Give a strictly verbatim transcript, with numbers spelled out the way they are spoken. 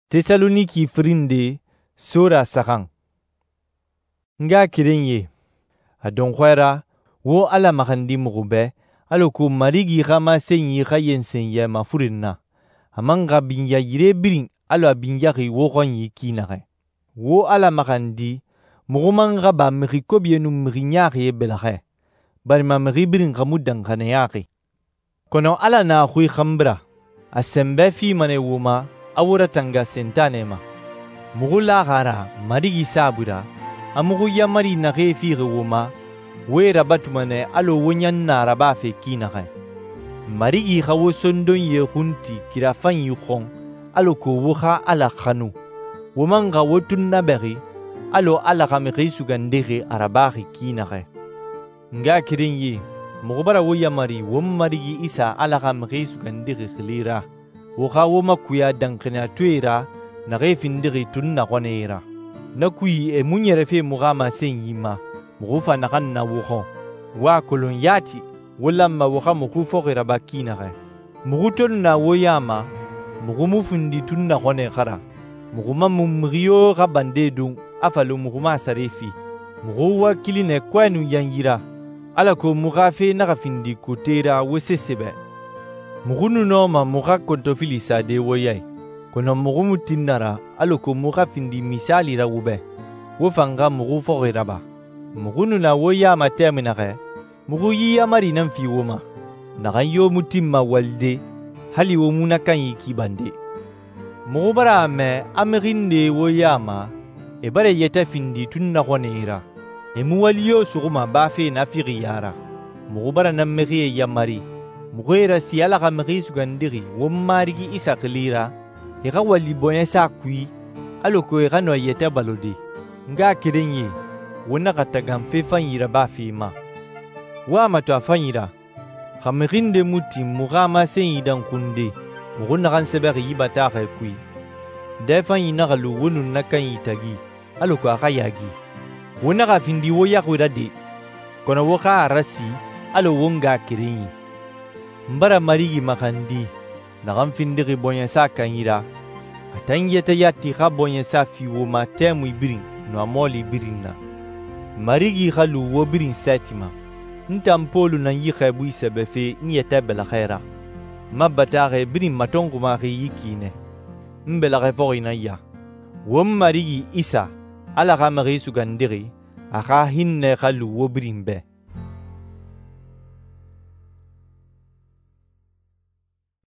Tesaloniki firinde Sura sakan. Nga kiren ye, a donkwara, wo ala makandi mugube, alo ko marigi gama senyi ga yensen ye mafurin na. Amanga binya yire birin alo abinya gi wo gonyi kinare. Wo ala makandi, mugumanga ba miri kobienu miri nyari ye belage. Bari ma miri birin gamudan gane yaki. Kono ala na hui khambra, a sembe fi mane wuma, awura tanga sentanema. Mugu lagara marigi sabura, amugu yamari na gefi wuma, we rabatumane alo wonyan na rabafe kinare. Marigi gawo sondon ye hunti kirafan yukhon, alo ko wuha ala khanu. Womanga wotun naberi, alo ala gamiri sugandere arabahi kinare. Nga kirin ye, mugubara wo yamari wom marigi isa ala gamiri sugandere khilira. Woka woma kuya dankena tuera na refindiri tunna konera. Na kui e munyerefe mugama senyima, mugufa na kan na wuho. Wa kolon yati, wala ma woka mugufo giraba kinare. Muguton na woyama, mugumufundi tunna kone kara. Muguma mumriyo gabande dung, afalo muguma sarefi. Muguwa kiline kwenu yangira, alako mugafe nagafindi kutera wesesebe. Mugunu noma muga kontofili sa de woyai. Kono mugumu tinnara aloko muga findi misali ra wube. Wofanga mugu fogiraba. Mugunu na woya mateminare. Mugu yi amari nan fi woma. Nagayo mutimma walde. Hali wo munakan yi kibande. Mugu bara ame amirinde woyama. E bare yeta findi tunna koneira. E muwaliyo suguma bafe na firiyara. Mugu bara nammeri yamari. Mugwera si ala gamri sugandiri womarigi isa klira ega wali bonya sa kui aloko ega no yeta balodi nga kirenye wona katagam fe fanyira ba fima wa mato afanyira khamrinde muti mugama seyidan kunde muguna kan seberi yibata ga kui defan yina galu wonu nakan yitagi aloko aga yagi wona ga findi wo yakwira de kono wo ka arasi alo wonga kirenye mbara marigi makandi na gamfindiri bonya sa kanyira atangeta yati ga bonya sa fiwo ma temu ibirin no amoli birinna marigi halu wo birin satima ntampolu nan yi khabu isabefe nyeta bela khaira mabata ga birin matongu ma ga yikine mbela ga foina ya wo marigi isa ala ga mari sugandiri aga hinne halu wo birin be